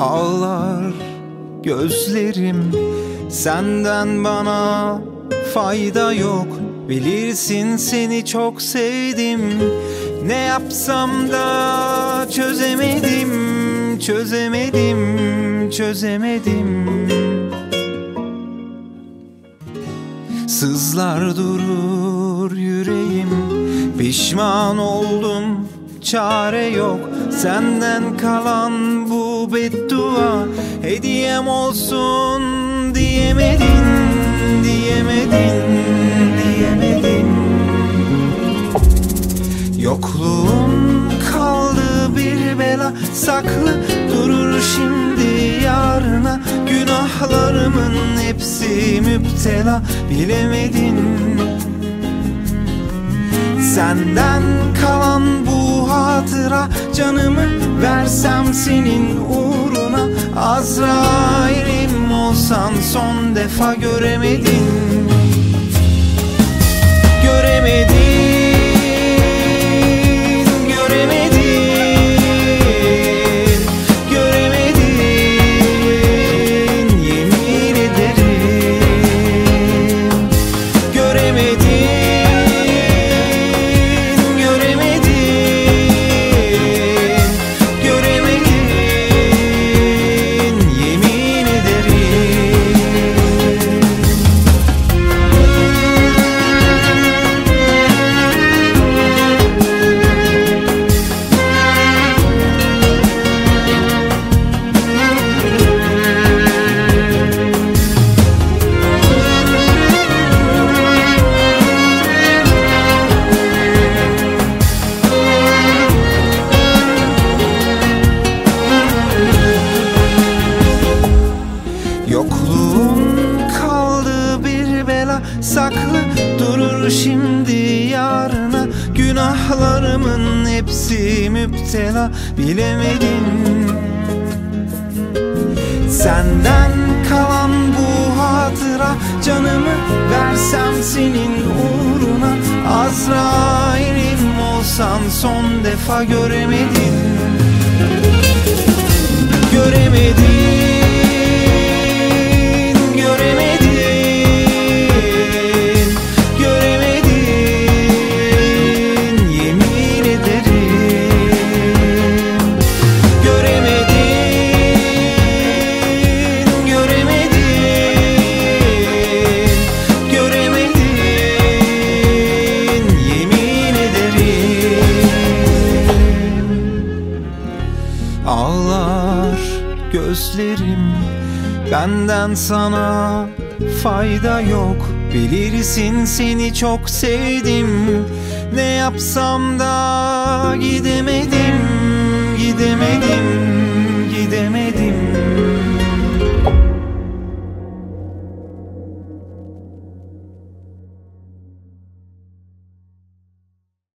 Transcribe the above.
Ağlar gözlerim, senden bana fayda yok. Bilirsin seni çok sevdim. Ne yapsam da çözemedim, çözemedim. Sızlar durur yüreğim, pişman oldum, çare yok. Senden kalan bu beddua hediyem olsun diyemedin. Yokluğun kaldı bir bela, saklı durur şimdi yarına. Günahlarımın hepsi müptela, bilemedin. Senden kalan bu hatıra, canımı versem senin uğruna. Azrail'im olsan son defa göremedin. Yokluğun kaldı bir bela, saklı durur şimdi yarına. Günahlarımın hepsi müptela, bilemedin. Senden kalan bu hatıra, canımı versem senin uğruna. Azrail'im olsan son defa göremedin. Ağlar gözlerim, benden sana fayda yok. Bilirsin seni çok sevdim. Ne yapsam da gidemedim.